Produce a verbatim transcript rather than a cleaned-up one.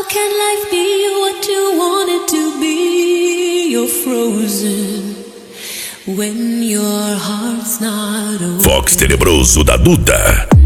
How can life be what you want it to be? You're frozen when your heart's not open. Fox Tenebroso da Duda.